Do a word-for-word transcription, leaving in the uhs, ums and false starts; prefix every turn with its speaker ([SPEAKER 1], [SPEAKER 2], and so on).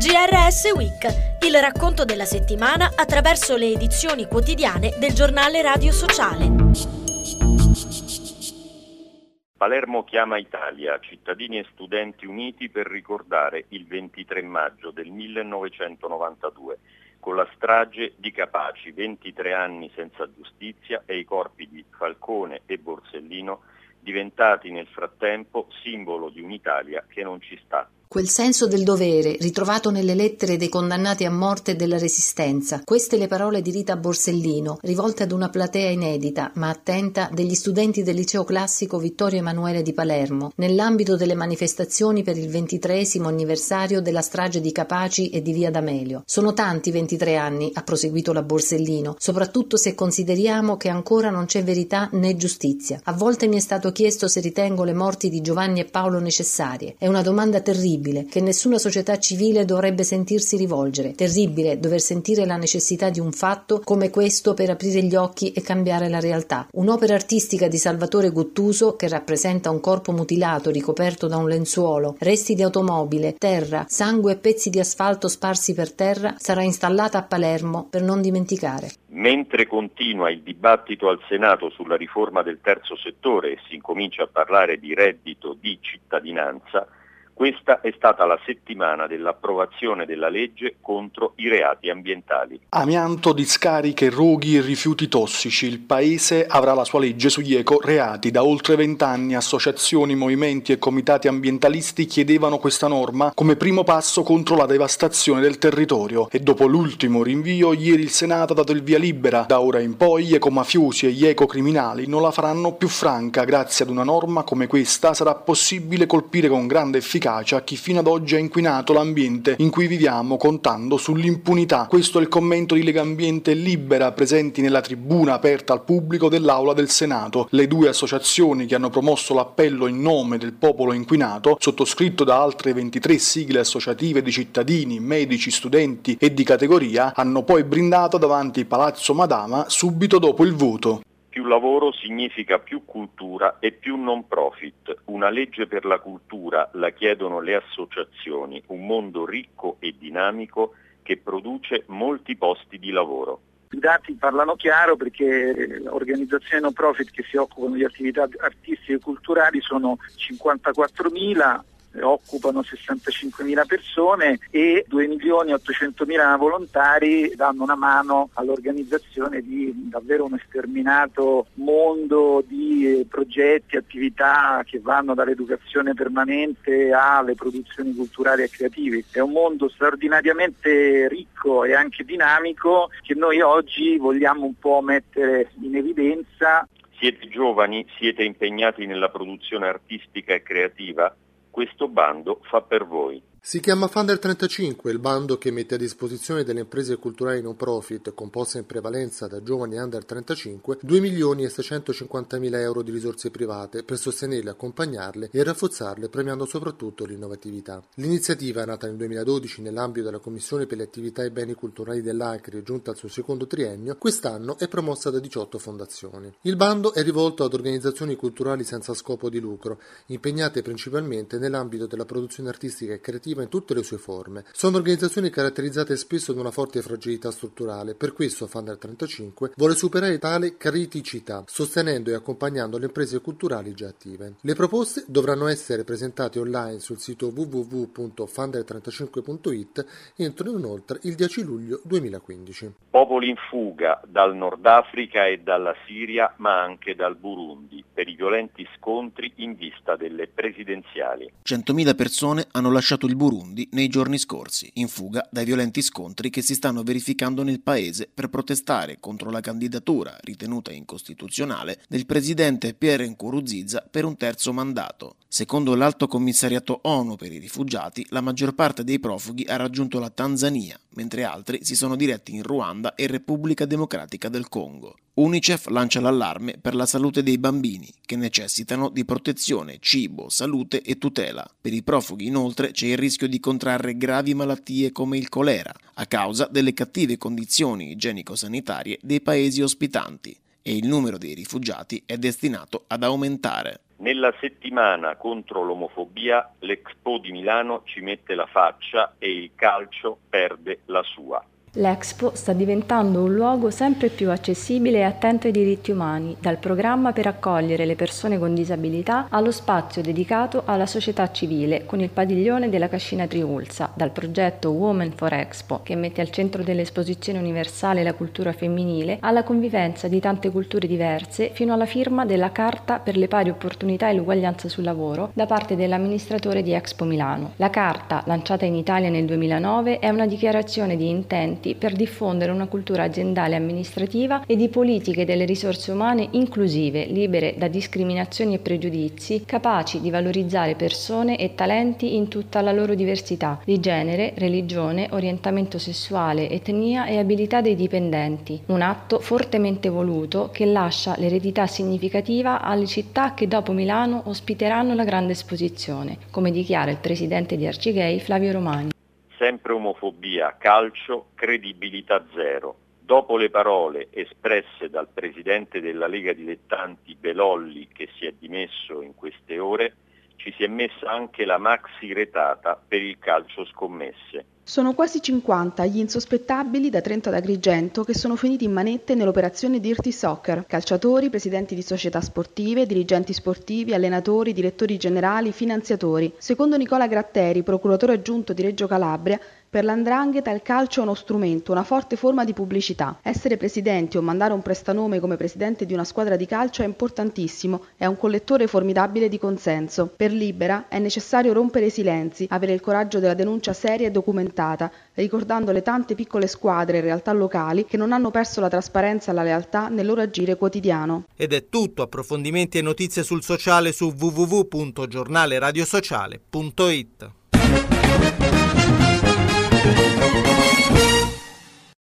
[SPEAKER 1] G R S Week, il racconto della settimana attraverso le edizioni quotidiane del giornale radio sociale.
[SPEAKER 2] Palermo chiama Italia, cittadini e studenti uniti per ricordare il ventitré maggio del millenovecentonovantadue, con la strage di Capaci, ventitré anni senza giustizia e i corpi di Falcone e Borsellino diventati nel frattempo simbolo di un'Italia che non ci sta.
[SPEAKER 3] Quel senso del dovere, ritrovato nelle lettere dei condannati a morte della Resistenza. Queste le parole di Rita Borsellino, rivolte ad una platea inedita, ma attenta, degli studenti del liceo classico Vittorio Emanuele di Palermo, nell'ambito delle manifestazioni per il ventitreesimo anniversario della strage di Capaci e di Via D'Amelio. Sono tanti ventitré anni, ha proseguito la Borsellino, soprattutto se consideriamo che ancora non c'è verità né giustizia. A volte mi è stato chiesto se ritengo le morti di Giovanni e Paolo necessarie. È una domanda terribile, che nessuna società civile dovrebbe sentirsi rivolgere. Terribile dover sentire la necessità di un fatto come questo per aprire gli occhi e cambiare la realtà. Un'opera artistica di Salvatore Guttuso, che rappresenta un corpo mutilato ricoperto da un lenzuolo, resti di automobile, terra, sangue e pezzi di asfalto sparsi per terra, sarà installata a Palermo per non dimenticare.
[SPEAKER 2] Mentre continua il dibattito al Senato sulla riforma del terzo settore e si incomincia a parlare di reddito di cittadinanza, questa è stata la settimana dell'approvazione della legge contro i reati ambientali.
[SPEAKER 4] Amianto, discariche, roghi e rifiuti tossici. Il Paese avrà la sua legge sugli eco-reati. Da oltre vent'anni associazioni, movimenti e comitati ambientalisti chiedevano questa norma come primo passo contro la devastazione del territorio. E dopo l'ultimo rinvio, ieri il Senato ha dato il via libera. Da ora in poi gli ecomafiosi e gli ecocriminali non la faranno più franca. Grazie ad una norma come questa sarà possibile colpire con grande efficacia a chi fino ad oggi ha inquinato l'ambiente in cui viviamo, contando sull'impunità. Questo è il commento di Lega Ambiente Libera, presenti nella tribuna aperta al pubblico dell'Aula del Senato. Le due associazioni che hanno promosso l'appello in nome del popolo inquinato, sottoscritto da altre ventitré sigle associative di cittadini, medici, studenti e di categoria, hanno poi brindato davanti Palazzo Madama subito dopo il voto.
[SPEAKER 2] Più lavoro significa più cultura e più non profit. Una legge per la cultura la chiedono le associazioni, un mondo ricco e dinamico che produce molti posti di lavoro.
[SPEAKER 5] I dati parlano chiaro perché organizzazioni no profit che si occupano di attività artistiche e culturali sono cinquantaquattromila, occupano sessantacinquemila persone e due milioni ottocentomila volontari danno una mano all'organizzazione di davvero uno sterminato mondo di progetti, attività che vanno dall'educazione permanente alle produzioni culturali e creative. È un mondo straordinariamente ricco e anche dinamico che noi oggi vogliamo un po' mettere in evidenza.
[SPEAKER 2] Siete giovani, siete impegnati nella produzione artistica e creativa? Questo bando fa per voi.
[SPEAKER 6] Si chiama Funder trentacinque, il bando che mette a disposizione delle imprese culturali non profit, composte in prevalenza da giovani under trentacinque, due milioni e seicentocinquantamila euro di risorse private per sostenerle, accompagnarle e rafforzarle, premiando soprattutto l'innovatività. L'iniziativa, nata nel duemiladodici nell'ambito della Commissione per le attività e beni culturali dell'Acri, giunta al suo secondo triennio, quest'anno è promossa da diciotto fondazioni. Il bando è rivolto ad organizzazioni culturali senza scopo di lucro, impegnate principalmente nell'ambito della produzione artistica e creativa in tutte le sue forme. Sono organizzazioni caratterizzate spesso da una forte fragilità strutturale, per questo Funder trentacinque vuole superare tale criticità, sostenendo e accompagnando le imprese culturali già attive. Le proposte dovranno essere presentate online sul sito w w w punto funder trentacinque punto i t entro inoltre il dieci luglio duemilaquindici.
[SPEAKER 2] Popoli in fuga dal Nord Africa e dalla Siria, ma anche dal Burundi, per i violenti scontri in vista delle presidenziali.
[SPEAKER 7] centomila persone hanno lasciato il Burundi nei giorni scorsi, in fuga dai violenti scontri che si stanno verificando nel paese per protestare contro la candidatura, ritenuta incostituzionale, del presidente Pierre Nkurunziza per un terzo mandato. Secondo l'Alto Commissariato ONU per i rifugiati, la maggior parte dei profughi ha raggiunto la Tanzania, mentre altri si sono diretti in Ruanda e Repubblica Democratica del Congo. UNICEF lancia l'allarme per la salute dei bambini, che necessitano di protezione, cibo, salute e tutela. Per i profughi, inoltre, c'è il rischio di contrarre gravi malattie come il colera, a causa delle cattive condizioni igienico-sanitarie dei paesi ospitanti, e il numero dei rifugiati è destinato ad aumentare.
[SPEAKER 2] Nella settimana contro l'omofobia l'Expo di Milano ci mette la faccia e il calcio perde la sua.
[SPEAKER 8] L'Expo sta diventando un luogo sempre più accessibile e attento ai diritti umani, dal programma per accogliere le persone con disabilità allo spazio dedicato alla società civile con il padiglione della Cascina Triulza, dal progetto Women for Expo, che mette al centro dell'esposizione universale la cultura femminile, alla convivenza di tante culture diverse, fino alla firma della Carta per le pari opportunità e l'uguaglianza sul lavoro da parte dell'amministratore di Expo Milano. La Carta, lanciata in Italia nel duemilanove, è una dichiarazione di intenti per diffondere una cultura aziendale e amministrativa e di politiche delle risorse umane inclusive, libere da discriminazioni e pregiudizi, capaci di valorizzare persone e talenti in tutta la loro diversità di genere, religione, orientamento sessuale, etnia e abilità dei dipendenti. Un atto fortemente voluto che lascia l'eredità significativa alle città che dopo Milano ospiteranno la grande esposizione, come dichiara il presidente di Arcigay Flavio Romani.
[SPEAKER 2] Sempre omofobia, calcio, credibilità zero. Dopo le parole espresse dal presidente della Lega Dilettanti Belolli, che si è dimesso in queste ore, ci si è messa anche la maxi retata per il calcio scommesse.
[SPEAKER 9] Sono quasi cinquanta gli insospettabili da Trento ad Agrigento che sono finiti in manette nell'operazione Dirty Soccer. Calciatori, presidenti di società sportive, dirigenti sportivi, allenatori, direttori generali, finanziatori. Secondo Nicola Gratteri, procuratore aggiunto di Reggio Calabria, per l'andrangheta il calcio è uno strumento, una forte forma di pubblicità. Essere presidenti o mandare un prestanome come presidente di una squadra di calcio è importantissimo, è un collettore formidabile di consenso. Per Libera è necessario rompere i silenzi, avere il coraggio della denuncia seria e documentata, ricordando le tante piccole squadre e realtà locali che non hanno perso la trasparenza e la lealtà nel loro agire quotidiano.
[SPEAKER 10] Ed è tutto, approfondimenti e notizie sul sociale su w w w punto giornale radio sociale punto it.